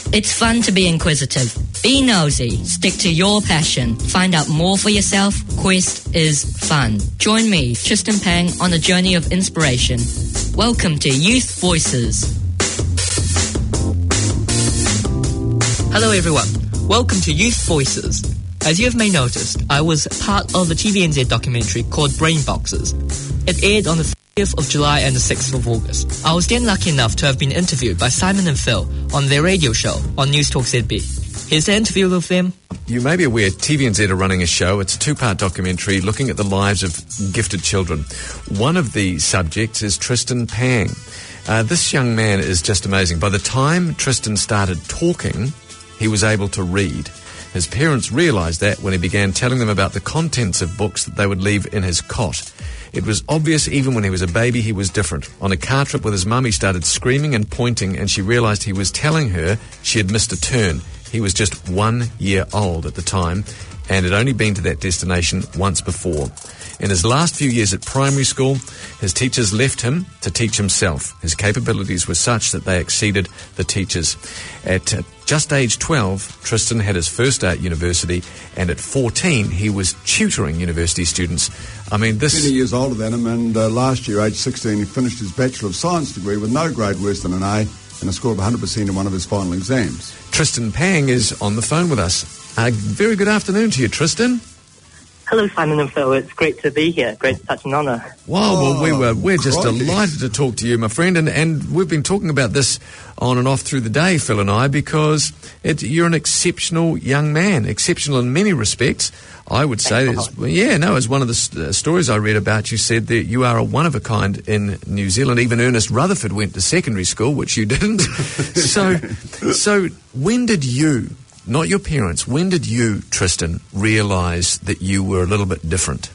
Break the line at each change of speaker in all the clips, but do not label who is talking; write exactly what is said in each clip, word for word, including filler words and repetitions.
It's fun to be inquisitive. Be nosy. Stick to your passion. Find out more for yourself. Quest is fun. Join me, Tristan Pang, on a journey of inspiration. Welcome to Youth Voices. Hello everyone. Welcome to Youth Voices. As you have may noticed, I was part of a T V N Z documentary called Brain Boxes. It aired on the thirtieth of July and the sixth of August. I was then lucky enough to have been interviewed by Simon and Phil on their radio show on News Talk Z B. Here's the interview with them.
You may be aware T V N Z are running a show. It's a two-part documentary looking at the lives of gifted children. One of the subjects is Tristan Pang. Uh, this young man is just amazing. By the time Tristan started talking, he was able to read. His parents realised that when he began telling them about the contents of books that they would leave in his cot. It was obvious even when he was a baby he was different. On a car trip with his mum, he started screaming and pointing, and she realised he was telling her she had missed a turn. He was just one year old at the time and had only been to that destination once before. In his last few years at primary school, his teachers left him to teach himself. His capabilities were such that they exceeded the teachers. At uh, just age twelve, Tristan had his first day at university, and at fourteen, he was tutoring university students. I mean, this...
twenty years older than him, and uh, last year, age sixteen, he finished his Bachelor of Science degree with no grade worse than an A and a score of one hundred percent in one of his final exams.
Tristan Pang is on the phone with us. Uh, very good afternoon to you, Tristan.
Hello, Simon and Phil. It's great to be here. Great, such an honour.
Wow,
oh,
well, we were, we're just
crikey.
delighted to talk to you, my friend, and, and we've been talking about this on and off through the day, Phil and I, because it, you're an exceptional young man, exceptional in many respects. I would say, that yeah, no, as one of the st- stories I read about, you said that you are a one-of-a-kind in New Zealand. Even Ernest Rutherford went to secondary school, which you didn't. so, so when did you... not your parents, when did you, Tristan, realise that you were a little bit different?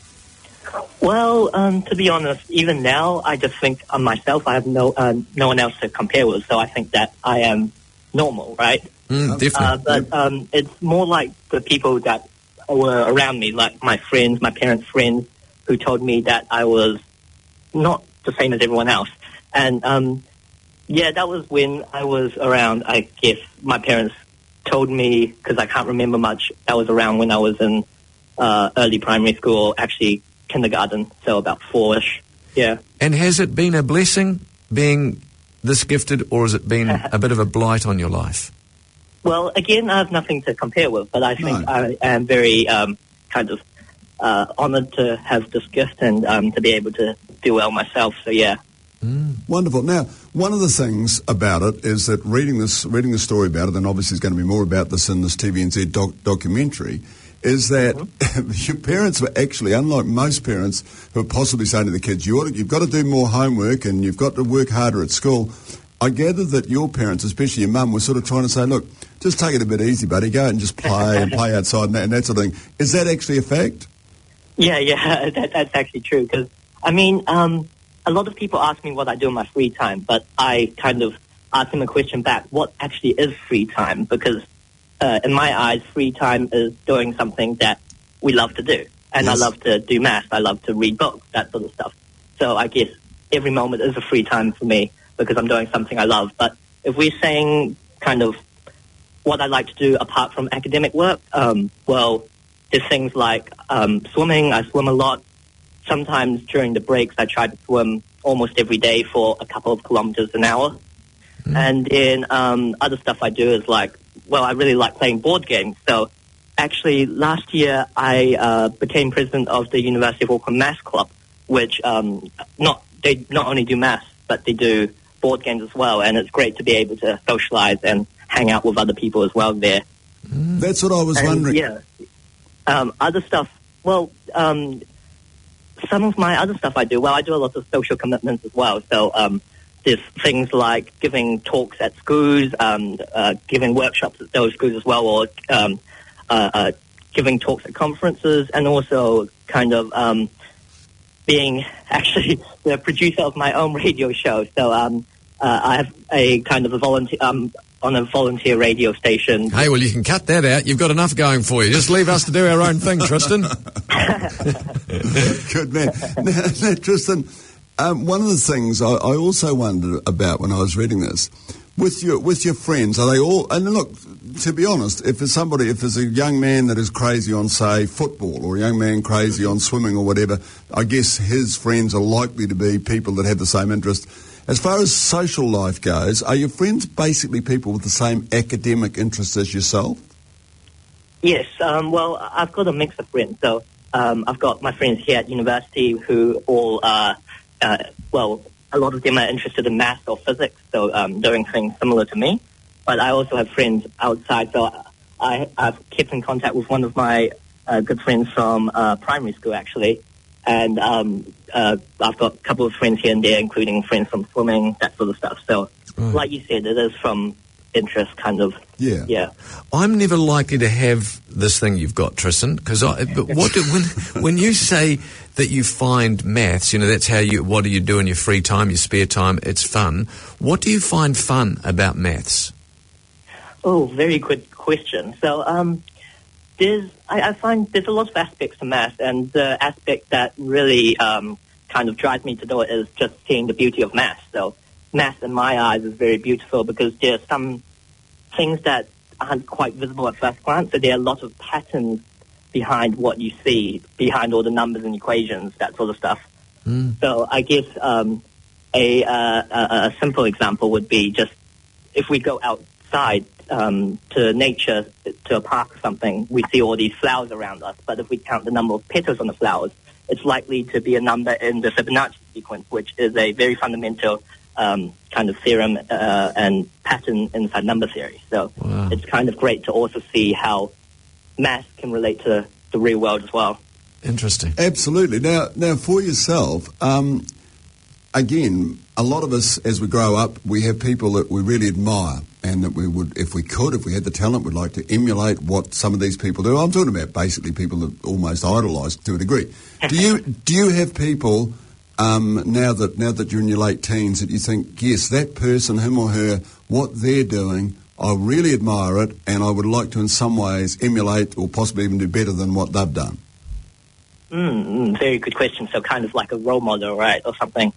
Well, um, to be honest, even now, I just think of myself, I have no uh, no one else to compare with, so I think that I am normal, right?
Mm, definitely.
Uh, but um, it's more like the people that were around me, like my friends, my parents' friends, who told me that I was not the same as everyone else. And, um, yeah, that was when I was around, I guess, my parents told me, because I can't remember much, that was around when I was in uh, early primary school, actually kindergarten, so about four-ish, yeah.
And has it been a blessing being this gifted, or has it been a bit of a blight on your life?
Well, again, I have nothing to compare with, but I think
No.
I am very um, kind of uh, honoured to have this gift and um, to be able to do well myself, so yeah.
Mm. Wonderful. Now, one of the things about it is that reading this, reading the story about it, and obviously there's going to be more about this in this T V N Z doc- documentary, is that mm-hmm. your parents were actually, unlike most parents who are possibly saying to the kids, you ought to, you've got to do more homework and you've got to work harder at school, I gather that your parents, especially your mum, were sort of trying to say, look, just take it a bit easy, buddy, go out and just play and play outside and that, and that sort of thing. Is that actually a fact?
Yeah, yeah, that, that's actually true, because, I mean, um, a lot of people ask me what I do in my free time, but I kind of ask them a question back, what actually is free time? Because uh, in my eyes, free time is doing something that we love to do. And yes. I love to do math, I love to read books, that sort of stuff. So I guess every moment is a free time for me because I'm doing something I love. But if we're saying kind of what I like to do apart from academic work, um, well, there's things like um, swimming. I swim a lot. Sometimes during the breaks, I try to swim almost every day for a couple of kilometers an hour. Mm. And then um, other stuff I do is like, well, I really like playing board games. So actually, last year, I uh, became president of the University of Auckland Maths Club, which um, not they not only do maths, but they do board games as well. And it's great to be able to socialize and hang out with other people as well there.
Mm. That's what I was
and,
wondering.
Yeah. Um, other stuff, well... Um, Some of my other stuff I do, well, I do a lot of social commitments as well. So um, there's things like giving talks at schools, um, uh, giving workshops at those schools as well, or um, uh, uh, giving talks at conferences, and also kind of um, being actually the producer of my own radio show. So um, uh, I have a kind of a volunteer... Um, on a volunteer radio station.
Hey, well, you can cut that out. You've got enough going for you. Just leave us to do our own thing, Tristan.
Good man. Now, now Tristan, um, one of the things I, I also wondered about when I was reading this With your with your friends, are they all? And look, to be honest, if there's somebody, if there's a young man that is crazy on, say, football, or a young man crazy on swimming or whatever, I guess his friends are likely to be people that have the same interest. As far as social life goes, are your friends basically people with the same academic interests as yourself?
Yes. Um, well, I've got a mix of friends. So um, I've got my friends here at university who all are, uh, well, a lot of them are interested in math or physics, so um, doing things similar to me. But I also have friends outside. So I, I've kept in contact with one of my uh, good friends from uh, primary school, actually. And um, uh, I've got a couple of friends here and there, including friends from swimming, that sort of stuff. So,
Right.
like you said, it is from interest, kind of.
Yeah.
Yeah.
I'm never likely to have this thing you've got, Tristan, because I. But what do, when when you say that you find maths, you know, that's how you. What do you do in your free time, your spare time? It's fun. What do you find fun about maths?
Oh, very good question. So, um, there's, I, I find there's a lot of aspects to math, and the aspect that really um, kind of drives me to do it is just seeing the beauty of math. So, math in my eyes is very beautiful because there are some things that aren't quite visible at first glance. So there are a lot of patterns behind what you see, behind all the numbers and equations, that sort of stuff.
Mm.
So I guess um, a, uh, a a simple example would be just if we go outside um, to nature, to a park or something, we see all these flowers around us. But if we count the number of petals on the flowers, it's likely to be a number in the Fibonacci sequence, which is a very fundamental um, kind of theorem uh, and pattern inside number theory. So
Wow.
it's kind of great to also see how math can relate to the real world as well.
Interesting.
Absolutely. Now, now for yourself, um, again, a lot of us, as we grow up, we have people that we really admire, and that we would, if we could, if we had the talent, we'd like to emulate what some of these people do. I'm talking about basically people that almost idolise to a degree. Do you do you have people um, now that now that you're in your late teens that you think, yes, that person, him or her, what they're doing, I really admire it, and I would like to in some ways emulate or possibly even do better than what they've done?
Mm, mm, very good question. So kind of like a role model, right, or something.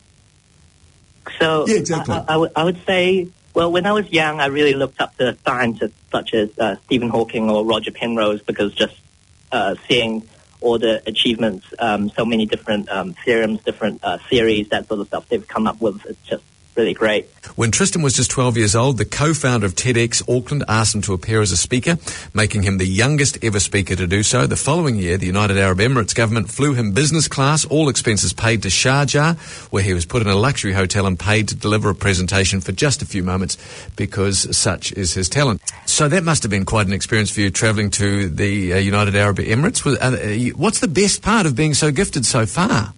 So
Yeah, exactly.
I, I, I, would, I would say, well, when I was young, I really looked up to scientists such as uh, Stephen Hawking or Roger Penrose, because just uh, seeing all the achievements, um, so many different um, theorems, different uh, theories, that sort of stuff they've come up with, it's just really great.
When Tristan was just twelve years old, the co-founder of TEDx Auckland asked him to appear as a speaker, making him the youngest ever speaker to do so. The following year, the United Arab Emirates government flew him business class, all expenses paid to Sharjah, where he was put in a luxury hotel and paid to deliver a presentation for just a few moments, because such is his talent. So that must have been quite an experience for you, travelling to the uh, United Arab Emirates. Uh, what's the best part of being so gifted so far?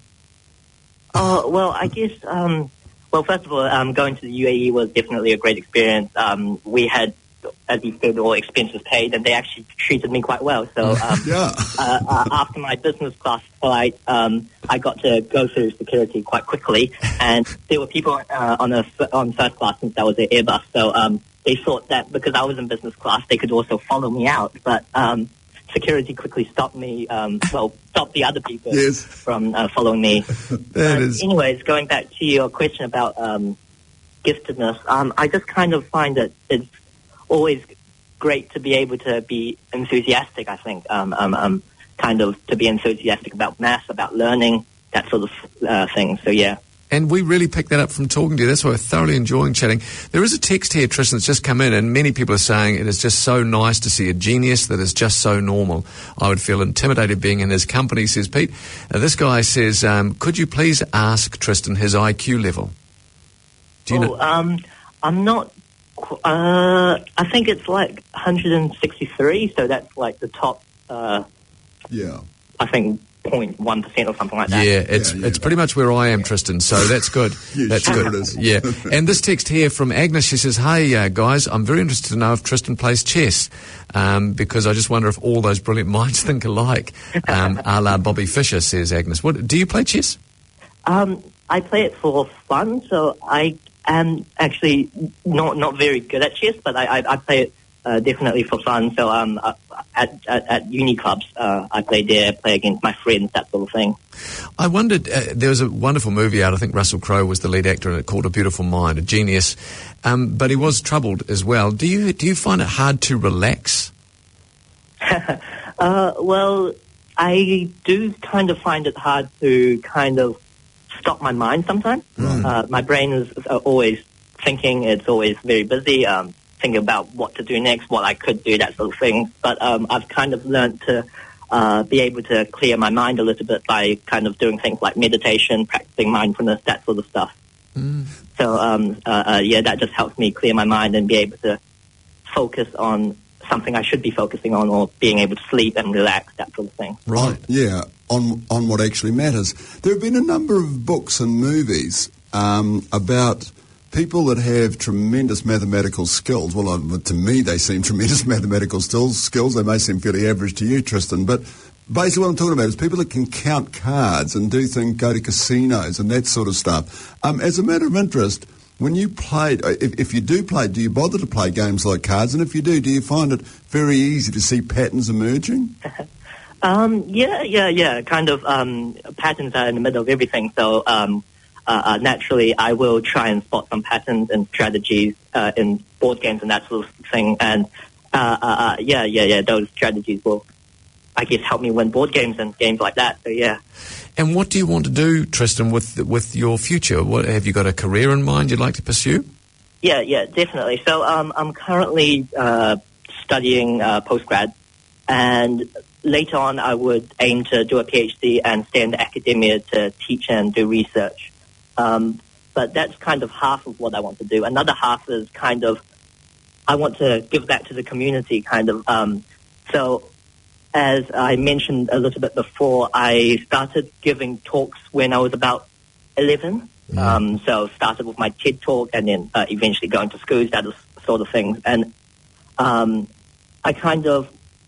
Oh, well, I guess... Um Well, first of all, um, going to the U A E was definitely a great experience. Um, we had, as you said, all expenses paid, and they actually treated me quite well. So um,
Yeah.
uh, uh, after my business class flight, um, I got to go through security quite quickly, and there were people uh, on a on first class since I was at Airbus. So um, they thought that because I was in business class, they could also follow me out. But um, security quickly stopped me, um, well, stopped the other people
Yes.
from uh, following me.
That
But
is-
anyways, going back to your question about um, giftedness, um, I just kind of find that it's always great to be able to be enthusiastic, I think, um, um, um, kind of to be enthusiastic about maths, about learning, that sort of uh, thing. So, yeah.
And we really picked that up from talking to you. That's why we're thoroughly enjoying chatting. There is a text here, Tristan, that's just come in, and many people are saying it is just so nice to see a genius that is just so normal. I would feel intimidated being in his company, says Pete. Now, this guy says, um, could you please ask Tristan his I Q level? Do you
oh,
know?
um, I'm not... qu- Uh, I think it's like one hundred sixty-three, so that's like the top, uh,
Yeah.
I think, zero point one percent or something like that.
Yeah, it's
Yeah, yeah.
it's pretty much where I am, Tristan, so that's good.
Yeah,
that's
sure
good.
it is.
Yeah. And this text here from Agnes, she says, hey, uh, guys, I'm very interested to know if Tristan plays chess, um, because I just wonder if all those brilliant minds think alike, um, a la Bobby Fischer, says Agnes. What, do you play chess?
Um, I play it for fun, so I am actually not not very good at chess, but I, I, I play it uh, definitely for fun. So um, uh, at, at at uni clubs, uh, I play there, play against my friends, that sort of thing.
I wondered, uh, there was a wonderful movie out, I think Russell Crowe was the lead actor in it, called A Beautiful Mind, a genius, um, but he was troubled as well. Do you do you find it hard to relax?
uh, well, I do kind of find it hard to kind of stop my mind sometimes.
Right.
Uh, my brain is uh, always thinking, it's always very busy, um, thinking about what to do next, what I could do, that sort of thing. But um, I've kind of learned to uh, be able to clear my mind a little bit by kind of doing things like meditation, practicing mindfulness, that sort of stuff.
Mm.
So, um, uh, uh, yeah, that just helps me clear my mind and be able to focus on something I should be focusing on, or being able to sleep and relax, that sort of thing.
Right.
Yeah, on on what actually matters. There have been a number of books and movies um, about people that have tremendous mathematical skills. Well, uh, to me, they seem tremendous mathematical skills. Skills. They may seem fairly average to you, Tristan, but basically what I'm talking about is people that can count cards and do things, go to casinos and that sort of stuff. Um, as a matter of interest, when you played, if, if you do play, do you bother to play games like cards? And if you do, do you find it very easy to see patterns emerging?
um, yeah, yeah, yeah. Kind of um, patterns are in the middle of everything. So um, uh, uh, naturally, I will try and spot some patterns and strategies uh, in board games and that sort of thing. And uh, uh, uh, yeah, yeah, yeah. Those strategies will, I guess, help me win board games and games like that. So yeah.
And what do you want to do, Tristan, with with your future? What, have you got a career in mind you'd like to pursue?
Yeah, yeah, definitely. So um, I'm currently uh, studying uh, postgrad, and later on I would aim to do a PhD and stay in the academia to teach and do research. Um, but that's kind of half of what I want to do. Another half is kind of, I want to give back to the community, kind of. Um, so as I mentioned a little bit before, I started giving talks when I was about eleven. Mm. Um, so started with my TED Talk and then uh, eventually going to schools, that sort of things. And um, I kind of,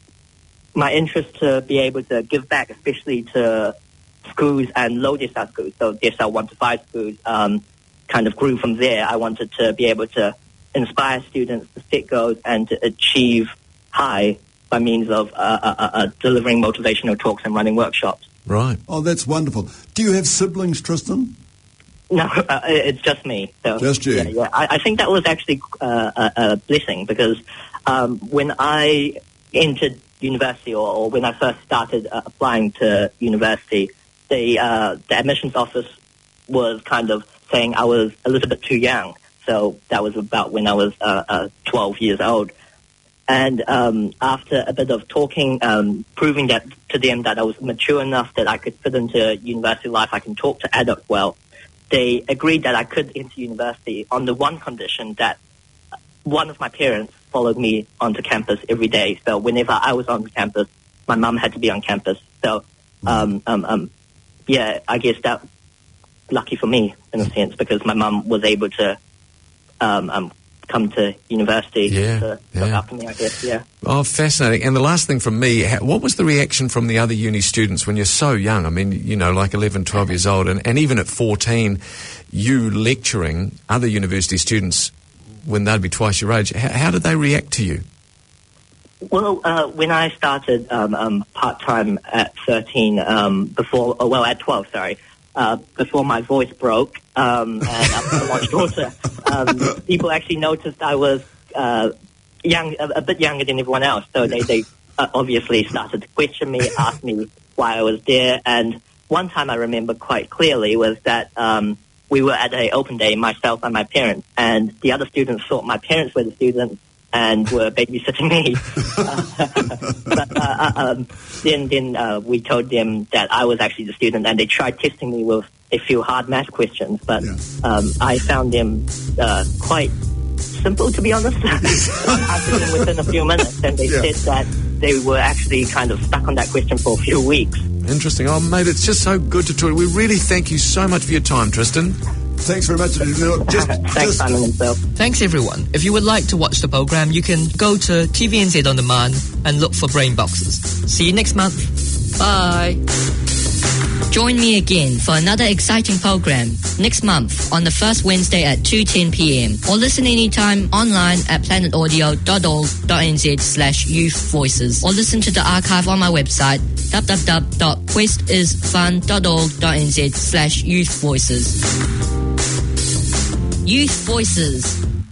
my interest to be able to give back, especially to schools and low D S L schools, so D S L one to five schools, um, kind of grew from there. I wanted to be able to inspire students to set goals and to achieve high by means of uh, uh, uh, delivering motivational talks and running workshops.
Right.
Oh, that's wonderful. Do you have siblings, Tristan?
No, uh, it's just me. So,
just you?
Yeah, yeah. I, I think that was actually uh, a, a blessing because um, when I entered university or, or when I first started uh, applying to university, the, uh, the admissions office was kind of saying I was a little bit too young. So that was about when I was uh, uh, twelve years old. And um, after a bit of talking, um, proving that to them that I was mature enough that I could fit into university life, I can talk to adults well, they agreed that I could enter university on the one condition that one of my parents followed me onto campus every day. So whenever I was on campus, my mum had to be on campus. So, um, um, um, yeah, I guess that lucky for me in a sense because my mum was able to um, um, come to university
yeah,
to
yeah.
look after me, I guess, yeah.
Oh, fascinating. And the last thing from me, what was the reaction from the other uni students when you're so young? I mean, you know, like eleven, twelve years old, and, and even at fourteen, you lecturing other university students when they'd be twice your age. How, how did they react to you?
Well, uh, when I started um, um, part-time at thirteen, um, before, oh, well, at twelve, sorry, uh, before my voice broke um, and I launched daughter, um, people actually noticed I was uh, young, a, a bit younger than everyone else. So they, they uh, obviously started to question me, ask me why I was there. And one time I remember quite clearly was that um, we were at a open day, myself and my parents, and the other students thought my parents were the students and were babysitting me. uh, but uh, um, then then uh, we told them that I was actually the student, and they tried testing me with a few hard math questions, but yeah. um, I found them uh, quite simple, to be honest. I answered them within a few minutes, and they yeah. said that they were actually kind of stuck on that question for a few weeks.
Interesting. Oh, mate, it's just so good to talk. We really thank you so much for your time, Tristan.
Thanks very much. Just,
Thanks,
just
Simon himself.
Thanks, everyone. If you would like to watch the program, you can go to T V N Z On Demand and look for Brain Boxes. See you next month. Bye. Join me again for another exciting program next month on the first Wednesday at two ten p.m. or listen anytime online at planetaudio.org.nz slash youth voices or listen to the archive on my website w w w dot quest is fun dot org dot n z slash youth voices. Youth Voices.